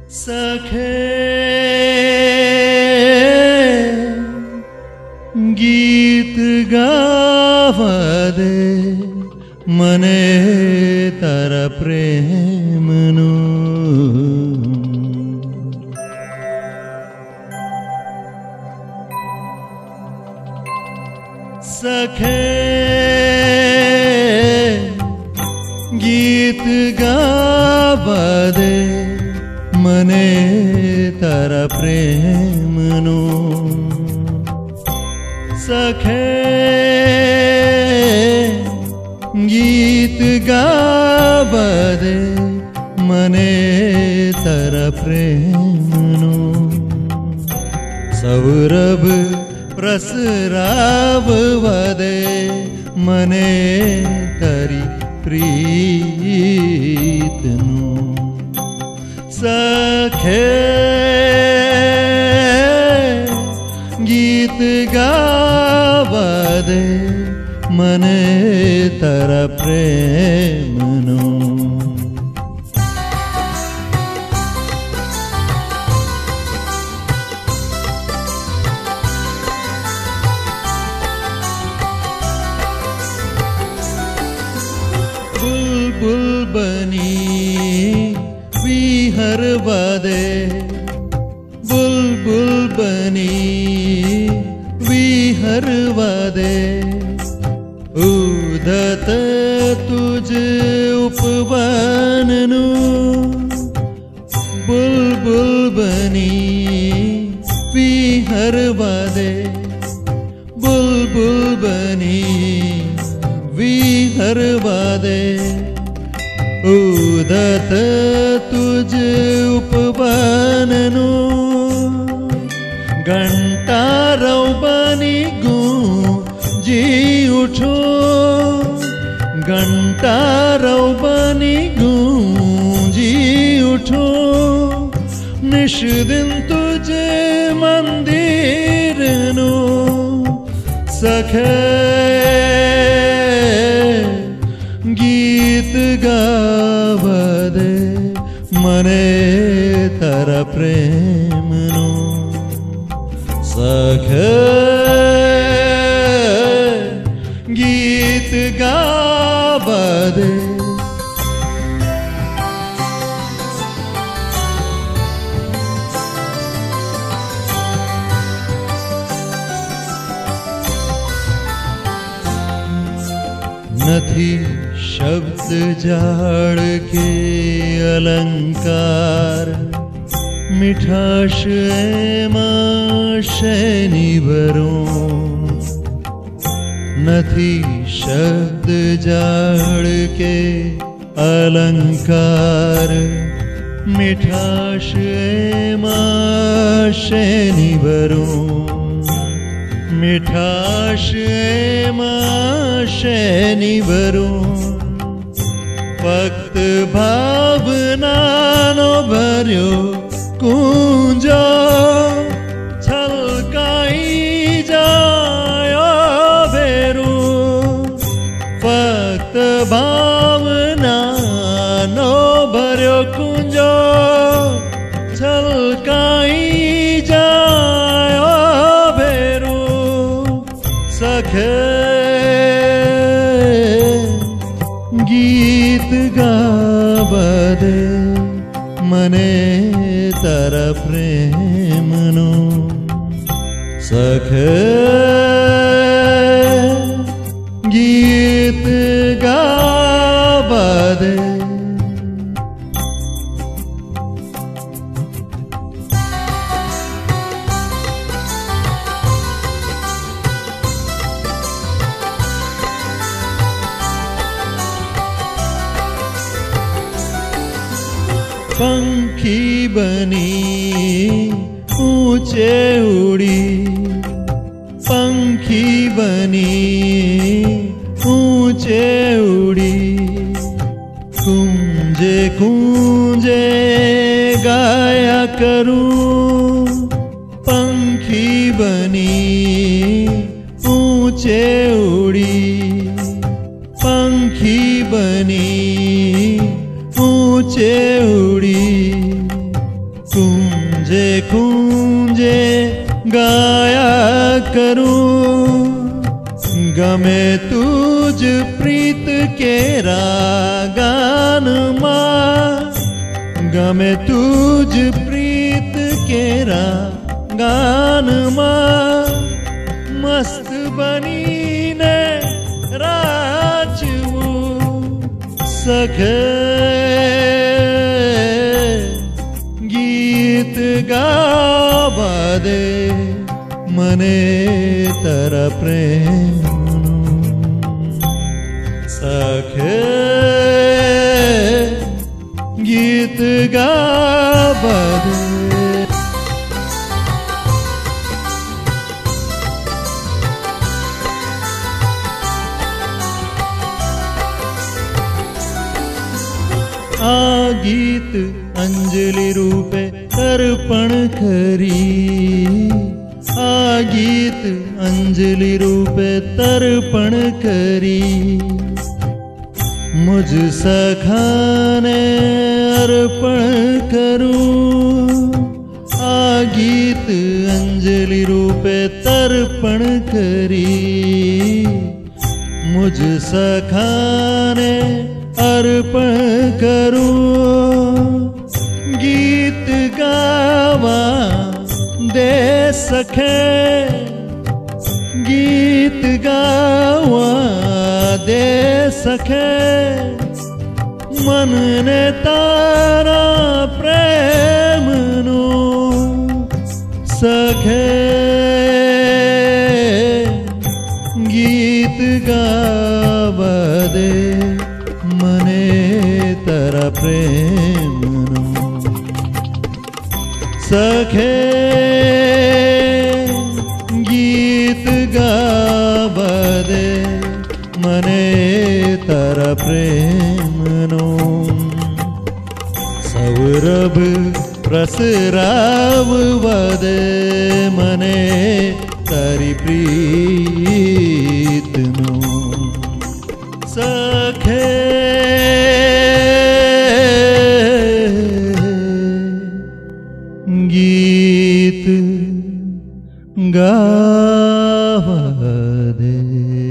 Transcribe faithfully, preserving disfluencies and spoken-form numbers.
सखे गीत गावदे मने तारा प्रेमनु सखे गीत गावदे मने तारा प्रेमनु सखे गीत गावदे मने तारा प्रेमनु सौरभ प्रसरावदे मने तारी प्रीतनु सखे गीत गावदे मने तारा प्रेमनु बुलबुल बनी विहरवदे बुलबुल बनी विहरवदे उदत तुझ उपवननु बुलबुल बनी विहरवदे बुलबुल बनी विहरवदे उदत तुझ उपवननु घंटारव बनी गूंजी उठो घंटारव बनी गूंजी उठो निश दिन तुझे मंदिरनु सखे गीत गावदे मने तारा प्रेमनु सखे गीत गावदे नथी शब्द जाड़ के अलंकार मिठाश एमां शैनी भरो नथी शब्द जाड़ के अलंकार मिठाश एमां शैनी भरो मिठाश एमां शैनी भरो फक्त भावना नो भर्यो कुंजो छलकाई जायो भेरू फक्त भावना नो भर्यो कुंजो छलकाई जायो भेरू सखे गीत गावदे मने तारा प्रेमनु सखे गीत गावदे पंखी बनी ऊंचे उड़ी पंखी बनी ऊंचे उड़ी कुंजे कुंजे गाया करूं पंखी बनी ऊंचे उड़ी पंखी बनी ऊंचे उड़ी करूं गमे तुझ प्रीत केरा गान मां गमे तुझ प्रीत केरा गान मां मस्त बनीने राजवू सखे गीत गावा दे मने तारा प्रेमनु सखे गीत गावा दे आ गीत अंजलि रूपे तर्पण करी आ गीत अंजलि रूपे तर्पण करी मुझ सखाने अर्पण करूं आ गीत अंजलि रूपे तर्पण करी मुझ सखाने अर्पण करूं गीत गावा दे सखे गीत गावा दे सखे मन ने तारा प्रेमनु सखे गीत गावा दे मने तारा प्रेमनु सखे गीत गावा दे मने तारा प्रेमनु सौरभ प्रसराववा दे मने तारी प्रीतनु सखे गीत गावा दे।